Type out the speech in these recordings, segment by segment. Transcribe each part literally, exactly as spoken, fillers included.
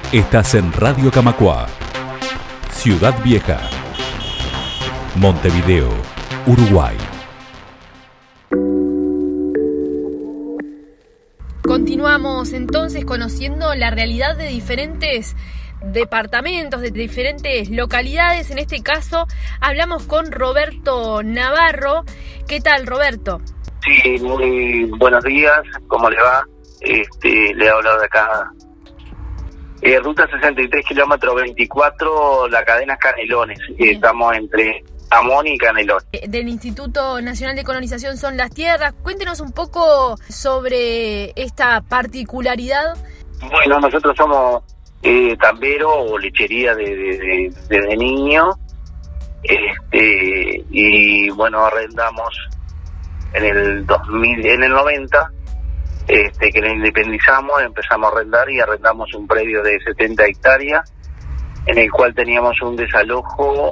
Estás en Radio Camacuá, Ciudad Vieja, Montevideo, Uruguay. Continuamos entonces conociendo la realidad de diferentes departamentos, de diferentes localidades. En este caso hablamos con Roberto Navarro. ¿Qué tal, Roberto? Sí, muy buenos días, ¿cómo le va? Este, le he hablado de acá. Eh, ruta sesenta y tres, kilómetro veinticuatro, la cadena Canelones. Eh, estamos entre Amón y Canelones. Del Instituto Nacional de Colonización Son las Tierras. Cuéntenos un poco sobre esta particularidad. Bueno, nosotros somos eh, tambero o lechería de, de, de, desde niño. Este, y bueno, arrendamos en el dos mil, en el noventa, este, que nos independizamos, empezamos a arrendar y arrendamos un predio de setenta hectáreas, en el cual teníamos un desalojo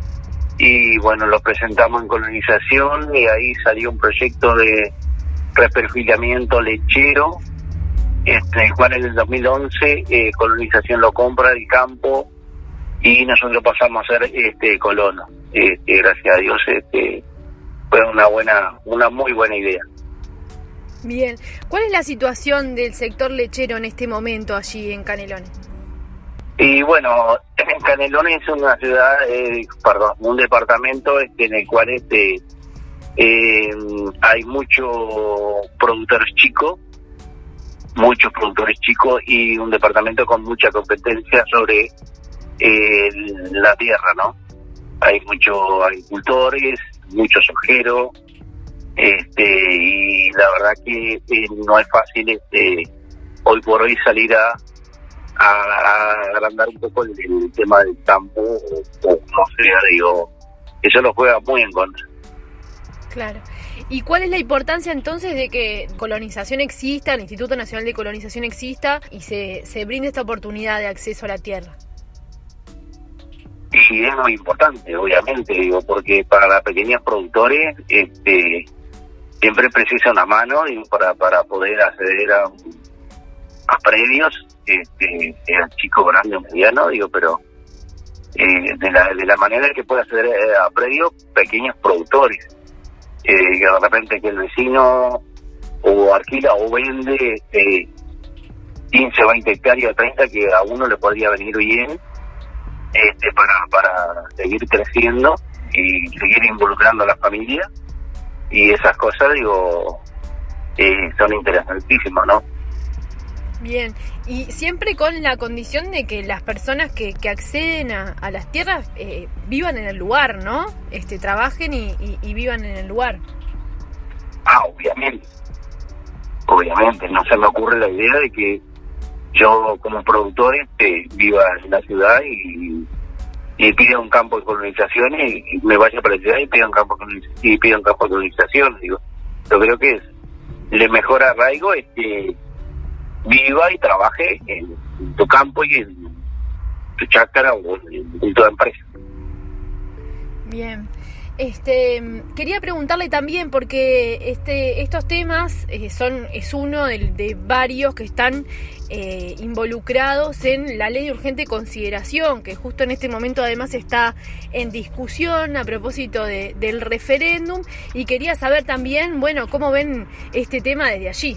y bueno, lo presentamos en colonización y ahí salió un proyecto de reperfilamiento lechero, este, el cual en el dos mil once eh, colonización lo compra del campo y nosotros pasamos a ser este colono. Este, gracias a Dios este, fue una buena, una muy buena idea. Bien, ¿cuál es la situación del sector lechero en este momento allí en Canelones? Y bueno, Canelones es una ciudad, eh, perdón, un departamento este, en el cual este eh, hay muchos productores chicos, muchos productores chicos y un departamento con mucha competencia sobre eh, la tierra, ¿no? Hay muchos agricultores, muchos ojeros, este, y la verdad que eh, no es fácil este, hoy por hoy salir a a, a agrandar un poco el, el tema del campo, o, o no sé, digo, eso lo juega muy en contra. Claro. ¿Y cuál es la importancia entonces de que colonización exista, el Instituto Nacional de Colonización exista y se, se brinde esta oportunidad de acceso a la tierra? Y es muy importante, obviamente, digo, porque para los pequeños productores este, siempre precisa una mano digo, para, para poder acceder a, a predios, este, sea chico, grande o mediano, digo, pero eh, de, la, de la manera que puede acceder a predios pequeños productores, eh, que de repente que el vecino o alquila o vende eh, quince, veinte hectáreas o treinta que a uno le podría venir bien este para para seguir creciendo y seguir involucrando a la familia, y esas cosas, digo, eh, son interesantísimas, ¿no? Bien, y siempre con la condición de que las personas que, que acceden a, a las tierras eh, vivan en el lugar, ¿no? Este, trabajen y, y, y vivan en el lugar. Ah, obviamente. Obviamente, no se me ocurre la idea de que yo como productor este, viva en la ciudad y, y pida un campo de colonización y, y me vaya para la ciudad y pida un campo de, y pida un campo de colonización. Digo, yo creo que es el mejor arraigo es que viva y trabaje en, en tu campo y en tu chácara o en, en tu empresa. Bien. Este, quería preguntarle también porque este, estos temas eh, son es uno de, de varios que están eh, involucrados en la ley de urgente consideración, que justo en este momento además está en discusión a propósito de, del referéndum, y quería saber también, bueno, cómo ven este tema desde allí.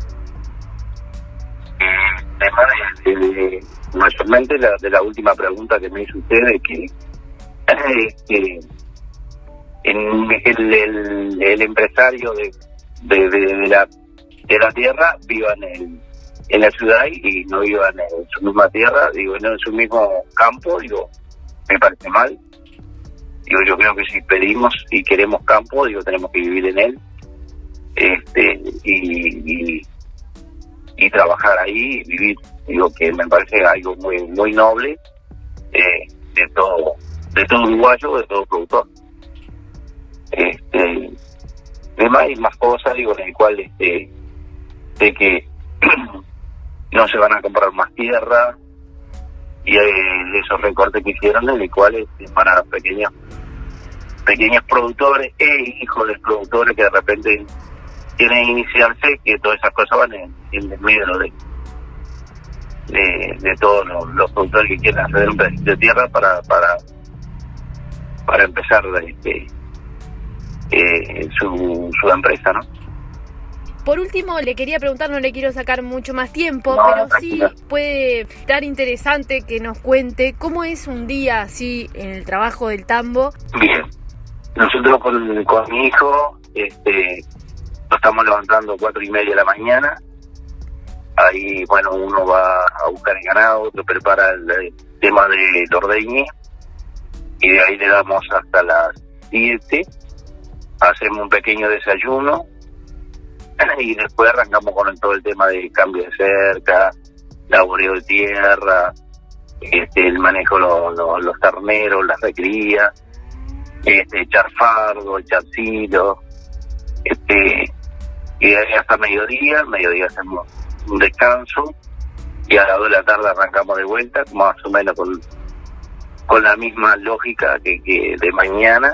El tema de, de, de mayormente la, de la última pregunta que me hizo usted, de que eh, En el, el, el empresario de, de, de, de la de la tierra viva en, el, en la ciudad y no viva en su misma tierra, digo, no en su mismo campo, digo, me parece mal. Digo, yo creo que si pedimos y queremos campo, digo, tenemos que vivir en él, este y, y, y trabajar ahí y vivir, digo, que me parece algo muy muy noble eh, de todo de todo uruguayo, de todo productor. Este, además hay más cosas, digo, en el cual este, de que no se van a comprar más tierra y eh, esos recortes que hicieron, en el cual este, para pequeños pequeños productores e hijos de productores que de repente quieren iniciarse, que todas esas cosas van en, en el medio de de, de todos los, los productores que quieran acceder a un pedacito de tierra para para para empezar este, eh, su, su empresa, ¿no? Por último, le quería preguntar, no le quiero sacar mucho más tiempo, No, pero tranquila. sí puede estar interesante que nos cuente cómo es un día así en el trabajo del tambo. Bien, nosotros con, con mi hijo este, nos estamos levantando cuatro y media de la mañana. Ahí, bueno, uno va a buscar el ganado, otro prepara el, el tema del ordeñe, y de ahí le damos hasta las siete. Hacemos un pequeño desayuno y después arrancamos con todo el tema de cambio de cerca, laboreo de tierra, este, el manejo de lo, lo, los terneros, las recrías, este, echar fardo, echar silo, este, y de ahí hasta mediodía. Mediodía hacemos un descanso y a las dos de la tarde arrancamos de vuelta, más o menos con, con la misma lógica que, que de mañana.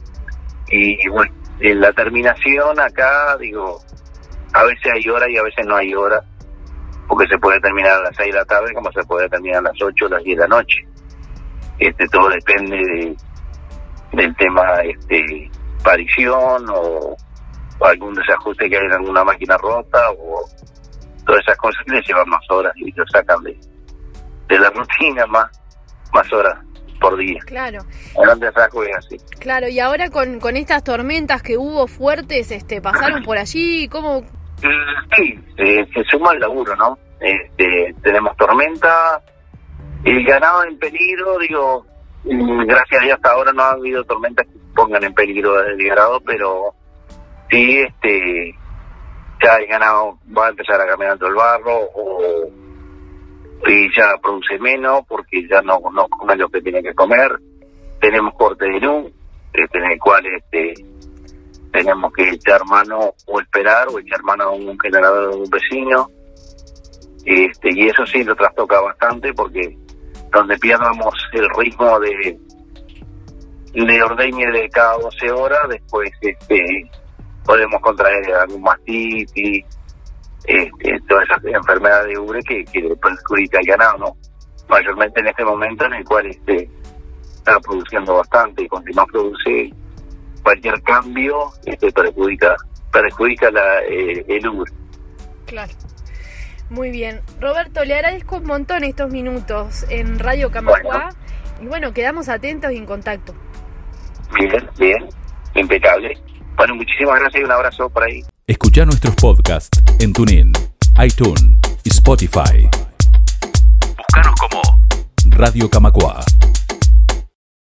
Y bueno, en la terminación acá, digo, a veces hay hora y a veces no hay hora, porque se puede terminar a las seis de la tarde como se puede terminar a las ocho o las diez de la noche. Este, todo depende de, del tema este aparición o, o algún desajuste que hay en alguna máquina rota, o todas esas cosas que les llevan más horas y lo sacan de, de la rutina, más, más horas por día. Claro. Grande rasgo es así. Claro, y ahora con, con estas tormentas que hubo fuertes, este, pasaron por allí, ¿cómo? Sí, eh, se suma el laburo, ¿no? Este, tenemos tormenta, el ganado en peligro, digo, gracias a Dios hasta ahora no ha habido tormentas que pongan en peligro el ganado, pero sí, este, ya el ganado va a empezar a caminar todo el barro, o y ya produce menos porque ya no, no come lo que tiene que comer. Tenemos corte de luz, este, en el cual este tenemos que echar mano o esperar o echar mano a un generador de un vecino, este y eso sí lo trastoca bastante, porque donde pierdamos el ritmo de de ordeñe de cada doce horas, después este podemos contraer algún mastitis, este, todas esas enfermedades de ubre que, que perjudica al ganado, ¿no? Mayormente en este momento en el cual este está produciendo bastante, y cuando más produce, cualquier cambio este perjudica perjudica la, eh, el ubre. Claro. Muy bien. Roberto, le agradezco un montón estos minutos en Radio Camacuá. Bueno. Y bueno, quedamos atentos y en contacto. Bien, bien, impecable. Bueno, muchísimas gracias y un abrazo por ahí. Escuchá nuestros podcasts en TuneIn, iTunes y Spotify. Búscanos como Radio Camacuá.